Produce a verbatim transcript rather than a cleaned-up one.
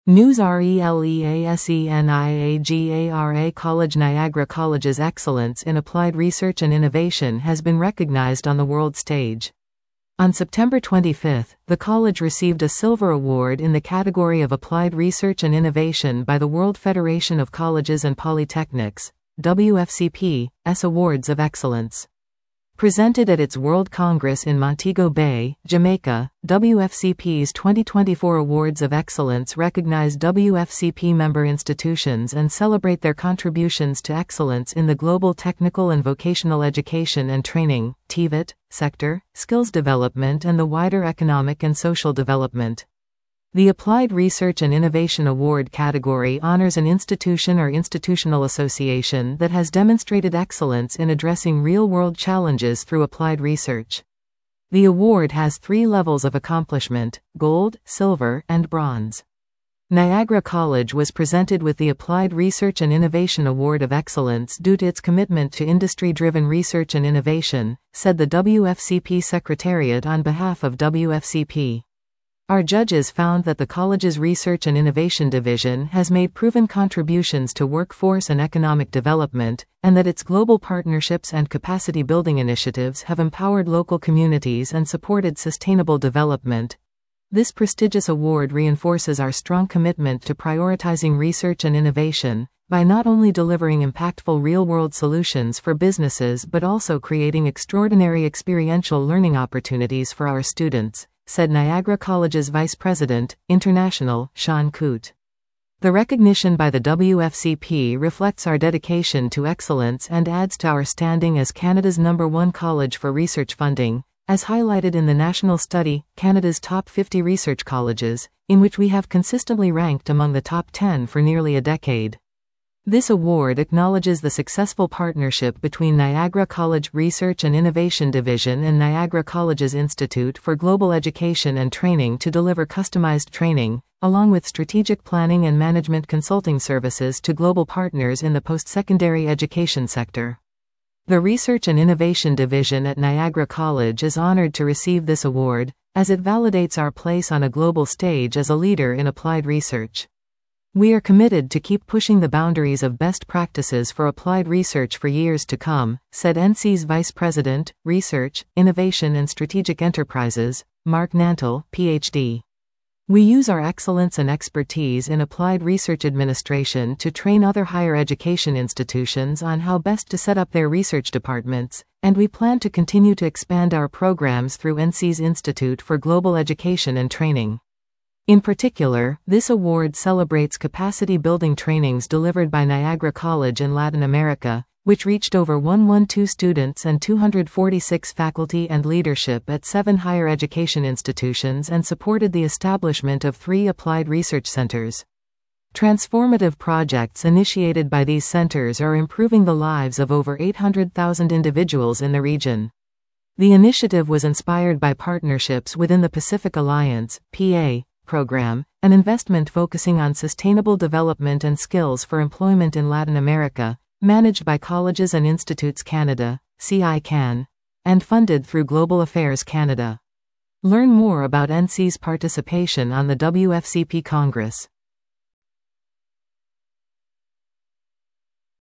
News RELEASENIAGARA College Niagara College's excellence in applied research and innovation has been recognized on the world stage. On September twenty-fifth, the college received a silver award in the category of Applied Research and Innovation by the World Federation of Colleges and Polytechnics, W F C P's Awards of Excellence. Presented at its World Congress in Montego Bay, Jamaica, W F C P's twenty twenty-four Awards of Excellence recognize W F C P member institutions and celebrate their contributions to excellence in the global technical and vocational education and training (T V E T) sector, skills development and the wider economic and social development. The Applied Research and Innovation Award category honors an institution or institutional association that has demonstrated excellence in addressing real-world challenges through applied research. The award has three levels of accomplishment: gold, silver, and bronze. Niagara College was presented with the Applied Research and Innovation Award of Excellence due to its commitment to industry-driven research and innovation, said the W F C P Secretariat on behalf of W F C P. Our judges found that the college's Research and Innovation Division has made proven contributions to workforce and economic development, and that its global partnerships and capacity-building initiatives have empowered local communities and supported sustainable development. This prestigious award reinforces our strong commitment to prioritizing research and innovation, by not only delivering impactful real-world solutions for businesses but also creating extraordinary experiential learning opportunities for our students, said Niagara College's Vice President, International, Sean Coote. The recognition by the W F C P reflects our dedication to excellence and adds to our standing as Canada's number one college for research funding, as highlighted in the national study, Canada's Top fifty Research Colleges, in which we have consistently ranked among the top ten for nearly a decade. This award acknowledges the successful partnership between Niagara College Research and Innovation Division and Niagara College's Institute for Global Education and Training to deliver customized training, along with strategic planning and management consulting services to global partners in the post-secondary education sector. The Research and Innovation Division at Niagara College is honored to receive this award, as it validates our place on a global stage as a leader in applied research. We are committed to keep pushing the boundaries of best practices for applied research for years to come, said N C's Vice President, Research, Innovation and Strategic Enterprises, Mark Nantle, P H D. We use our excellence and expertise in applied research administration to train other higher education institutions on how best to set up their research departments, and we plan to continue to expand our programs through N C's Institute for Global Education and Training. In particular, this award celebrates capacity-building trainings delivered by Niagara College in Latin America, which reached over one hundred twelve students and two hundred forty-six faculty and leadership at seven higher education institutions and supported the establishment of three applied research centers. Transformative projects initiated by these centers are improving the lives of over eight hundred thousand individuals in the region. The initiative was inspired by partnerships within the Pacific Alliance, P A, program, an investment focusing on sustainable development and skills for employment in Latin America, managed by Colleges and Institutes Canada, C I C A N, and funded through Global Affairs Canada. Learn more about N C's participation on the W F C P Congress.